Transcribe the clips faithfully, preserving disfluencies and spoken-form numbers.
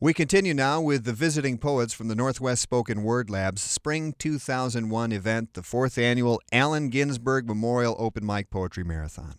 We continue now with the visiting poets from the Northwest Spoken Word Lab's Spring two thousand one event, the fourth annual Allen Ginsberg Memorial Open Mic Poetry Marathon.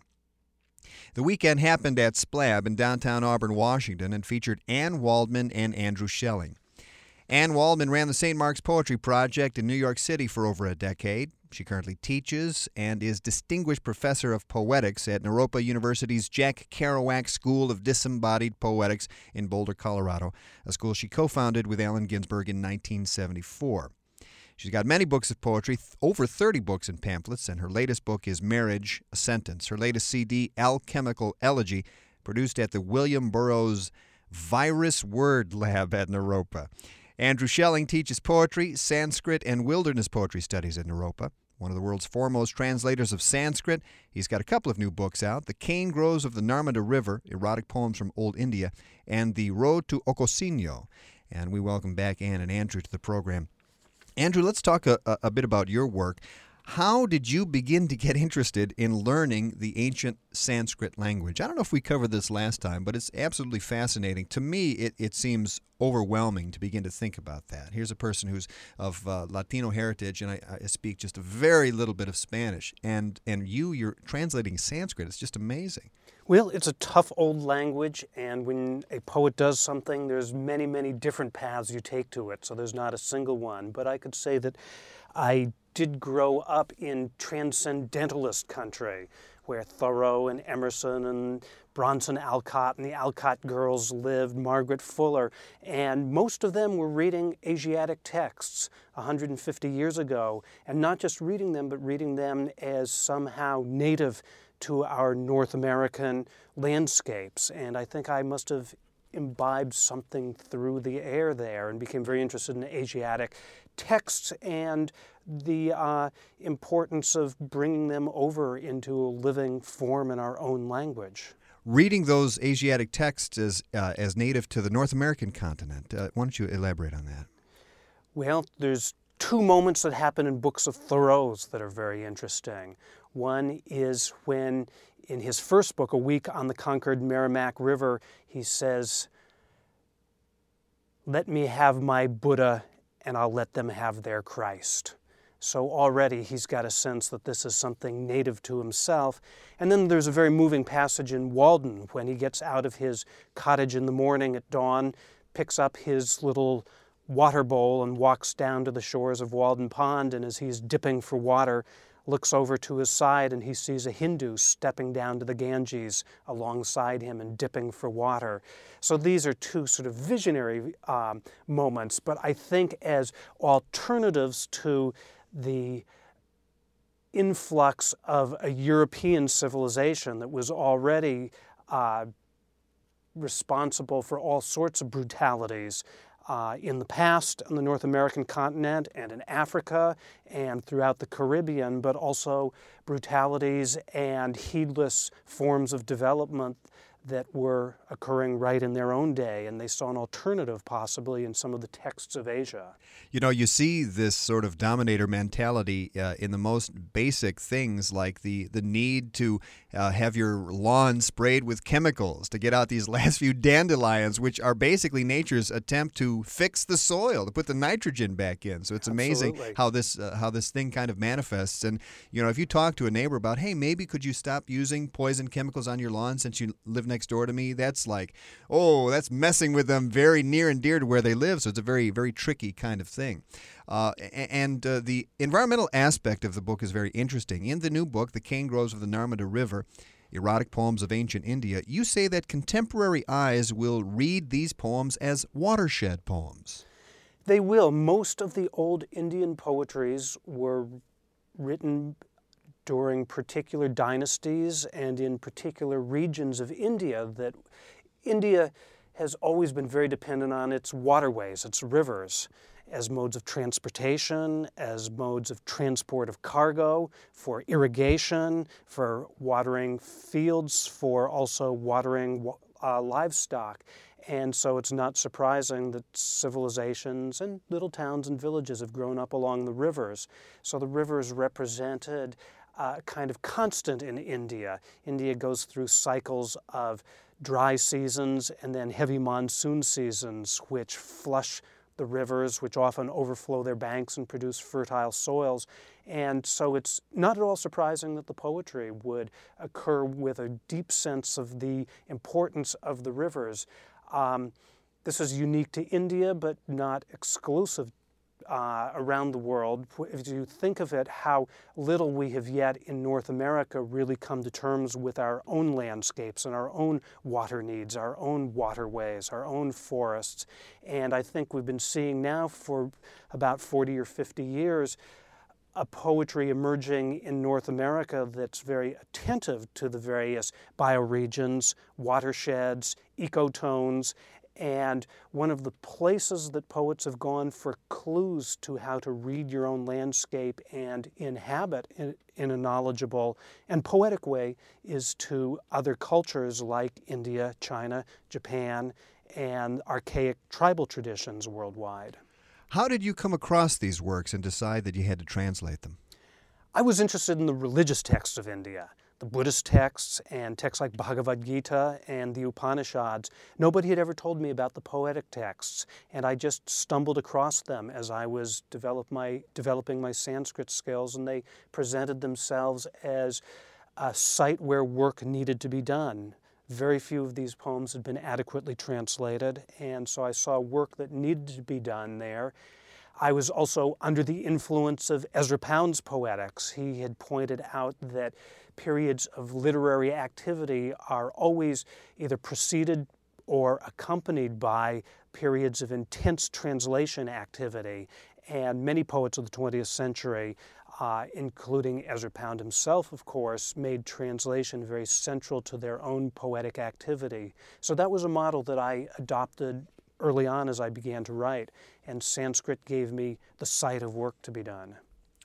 The weekend happened at Splab in downtown Auburn, Washington, and featured Ann Waldman and Andrew Schelling. Ann Waldman ran the Saint Mark's Poetry Project in New York City for over a decade. She currently teaches and is Distinguished Professor of Poetics at Naropa University's Jack Kerouac School of Disembodied Poetics in Boulder, Colorado, a school she co-founded with Allen Ginsberg in nineteen seventy-four. She's got many books of poetry, over thirty books and pamphlets, and her latest book is Marriage, a Sentence. Her latest C D, Alchemical Elegy, produced at the William Burroughs Virus Word Lab at Naropa. Andrew Schelling teaches poetry, Sanskrit, and wilderness poetry studies at Naropa. One of the world's foremost translators of Sanskrit, he's got a couple of new books out, The Cane Grows of the Narmada River, Erotic Poems from Old India, and The Road to Ocosingo. And we welcome back Ann and Andrew to the program. Andrew, let's talk a, a bit about your work. How did you begin to get interested in learning the ancient Sanskrit language? I don't know if we covered this last time, but it's absolutely fascinating. To me, it, it seems overwhelming to begin to think about that. Here's a person who's of uh, Latino heritage, and I, I speak just a very little bit of Spanish. And, and you, you're translating Sanskrit. It's just amazing. Well, it's a tough old language, and when a poet does something, there's many, many different paths you take to it, so there's not a single one. But I could say that I did grow up in transcendentalist country, where Thoreau and Emerson and Bronson Alcott and the Alcott girls lived, Margaret Fuller, and most of them were reading Asiatic texts one hundred fifty years ago, and not just reading them, but reading them as somehow native to our North American landscapes. And I think I must have imbibed something through the air there and became very interested in Asiatic texts and the uh, importance of bringing them over into a living form in our own language. Reading those Asiatic texts as, uh, as native to the North American continent, uh, why don't you elaborate on that? Well, there's two moments that happen in books of Thoreau's that are very interesting. One is when, in his first book, A Week on the Conquered Merrimack River, he says, "Let me have my Buddha, and I'll let them have their Christ." So already he's got a sense that this is something native to himself. And then there's a very moving passage in Walden when he gets out of his cottage in the morning at dawn, picks up his little water bowl and walks down to the shores of Walden Pond, and as he's dipping for water, looks over to his side and he sees a Hindu stepping down to the Ganges alongside him and dipping for water. So these are two sort of visionary um, moments, but I think as alternatives to the influx of a European civilization that was already uh, responsible for all sorts of brutalities Uh, in the past on the North American continent and in Africa and throughout the Caribbean, but also brutalities and heedless forms of development that were occurring right in their own day, and they saw an alternative possibly in some of the texts of Asia. You know, you see this sort of dominator mentality uh, in the most basic things, like the, the need to uh, have your lawn sprayed with chemicals to get out these last few dandelions, which are basically nature's attempt to fix the soil, to put the nitrogen back in. So it's amazing Absolutely. how this uh, how this thing kind of manifests. And, you know, if you talk to a neighbor about, hey, maybe could you stop using poison chemicals on your lawn since you live next door to me, that's like, oh, that's messing with them very near and dear to where they live. So it's a very, very tricky kind of thing. Uh, and uh, the environmental aspect of the book is very interesting. In the new book, The Cane Grows of the Narmada River, Erotic Poems of Ancient India, you say that contemporary eyes will read these poems as watershed poems. They will. Most of the old Indian poetries were written during particular dynasties and in particular regions of India that India has always been very dependent on its waterways, its rivers, as modes of transportation, as modes of transport of cargo, for irrigation, for watering fields, for also watering uh, livestock. And so it's not surprising that civilizations and little towns and villages have grown up along the rivers. So the rivers represented uh, kind of constant in India. India goes through cycles of dry seasons and then heavy monsoon seasons, which flush the rivers, which often overflow their banks and produce fertile soils. And so it's not at all surprising that the poetry would occur with a deep sense of the importance of the rivers. Um, this is unique to India, but not exclusive uh, around the world. If you think of it, how little we have yet in North America really come to terms with our own landscapes and our own water needs, our own waterways, our own forests. And I think we've been seeing now for about forty or fifty years a poetry emerging in North America that's very attentive to the various bioregions, watersheds, ecotones. And one of the places that poets have gone for clues to how to read your own landscape and inhabit in, in a knowledgeable and poetic way is to other cultures like India, China, Japan, and archaic tribal traditions worldwide. How did you come across these works and decide that you had to translate them? I was interested in the religious texts of India, the Buddhist texts and texts like Bhagavad Gita and the Upanishads. Nobody had ever told me about the poetic texts, and I just stumbled across them as I was develop my, developing my Sanskrit skills, and they presented themselves as a site where work needed to be done. Very few of these poems had been adequately translated, and so I saw work that needed to be done there. I was also under the influence of Ezra Pound's poetics. He had pointed out that periods of literary activity are always either preceded or accompanied by periods of intense translation activity. And many poets of the twentieth century, uh, including Ezra Pound himself, of course, made translation very central to their own poetic activity. So that was a model that I adopted early on as I began to write, and Sanskrit gave me the site of work to be done.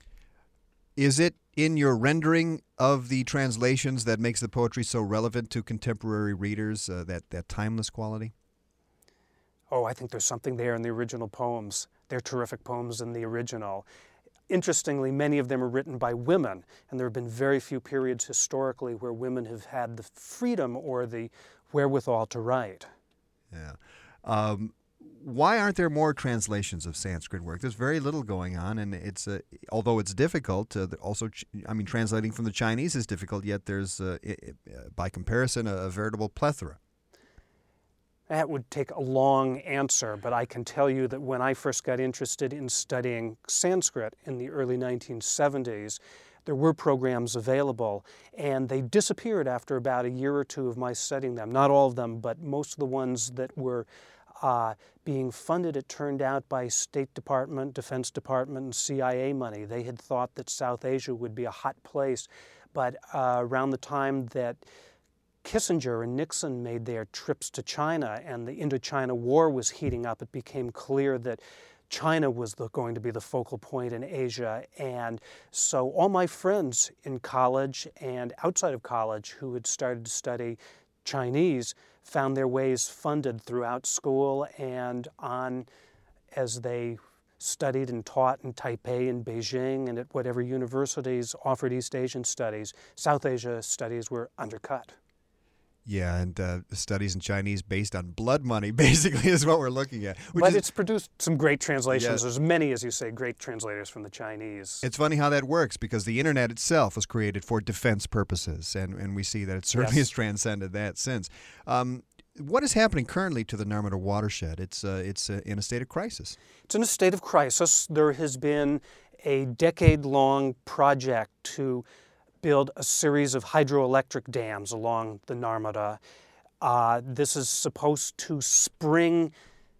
Is it in your rendering of the translations that makes the poetry so relevant to contemporary readers, uh, that, that timeless quality? Oh, I think there's something there in the original poems. They're terrific poems in the original. Interestingly, many of them are written by women, and there have been very few periods historically where women have had the freedom or the wherewithal to write. Yeah. Um, why aren't there more translations of Sanskrit work? There's very little going on, and it's uh, although it's difficult. Uh, also, ch- I mean, translating from the Chinese is difficult. Yet there's, uh, it, uh, by comparison, a, a veritable plethora. That would take a long answer, but I can tell you that when I first got interested in studying Sanskrit in the early nineteen seventies, there were programs available, and they disappeared after about a year or two of my studying them. Not all of them, but most of the ones that were uh, being funded, it turned out, by State Department, Defense Department, and C I A money. They had thought that South Asia would be a hot place, but uh, around the time that Kissinger and Nixon made their trips to China and the Indochina War was heating up, it became clear that China was the, going to be the focal point in Asia. And so all my friends in college and outside of college who had started to study Chinese found their ways funded throughout school and on as they studied and taught in Taipei and Beijing and at whatever universities offered East Asian studies. South Asia studies were undercut. Yeah, and uh, studies in Chinese based on blood money, basically, is what we're looking at. But is, it's produced some great translations. Yeah. There's many, as you say, great translators from the Chinese. It's funny how that works, because the Internet itself was created for defense purposes, and, and we see that it certainly Yes. has transcended that since. Um, what is happening currently to the Narmada watershed? It's, uh, it's uh, in a state of crisis. It's in a state of crisis. There has been a decade-long project to build a series of hydroelectric dams along the Narmada. Uh, this is supposed to spring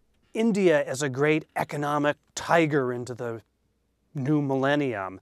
India as a great economic tiger into the new millennium.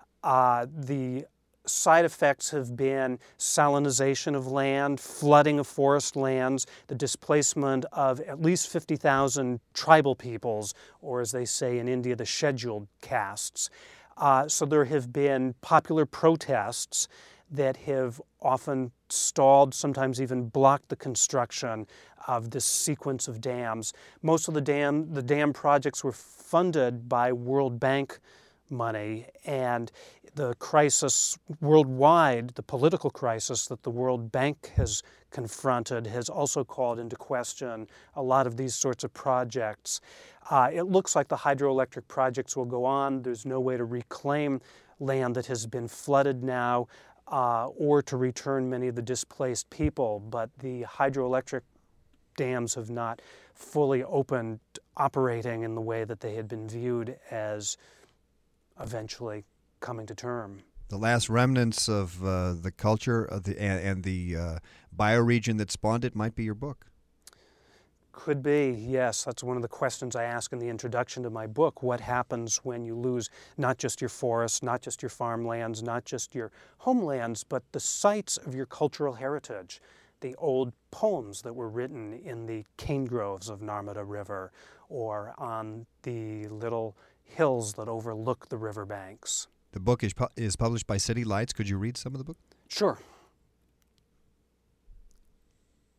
Uh, the side effects have been salinization of land, flooding of forest lands, the displacement of at least fifty thousand tribal peoples, or as they say in India, the scheduled castes. Uh, so there have been popular protests that have often stalled, sometimes even blocked the construction of this sequence of dams. Most of the dam, the dam projects were funded by World Bank money. And the crisis worldwide, the political crisis that the World Bank has confronted, has also called into question a lot of these sorts of projects. Uh, it looks like the hydroelectric projects will go on. There's no way to reclaim land that has been flooded now, uh, or to return many of the displaced people, but the hydroelectric dams have not fully opened, operating in the way that they had been viewed as eventually coming to term. The last remnants of uh, the culture of the, and, and the uh, bioregion that spawned it might be your book. Could be, yes. That's one of the questions I ask in the introduction to my book. What happens when you lose not just your forests, not just your farmlands, not just your homelands, but the sites of your cultural heritage? The old poems that were written in the cane groves of Narmada River, or on the little hills that overlook the riverbanks. The book is, pu- is published by City Lights. Could you read some of the book? Sure.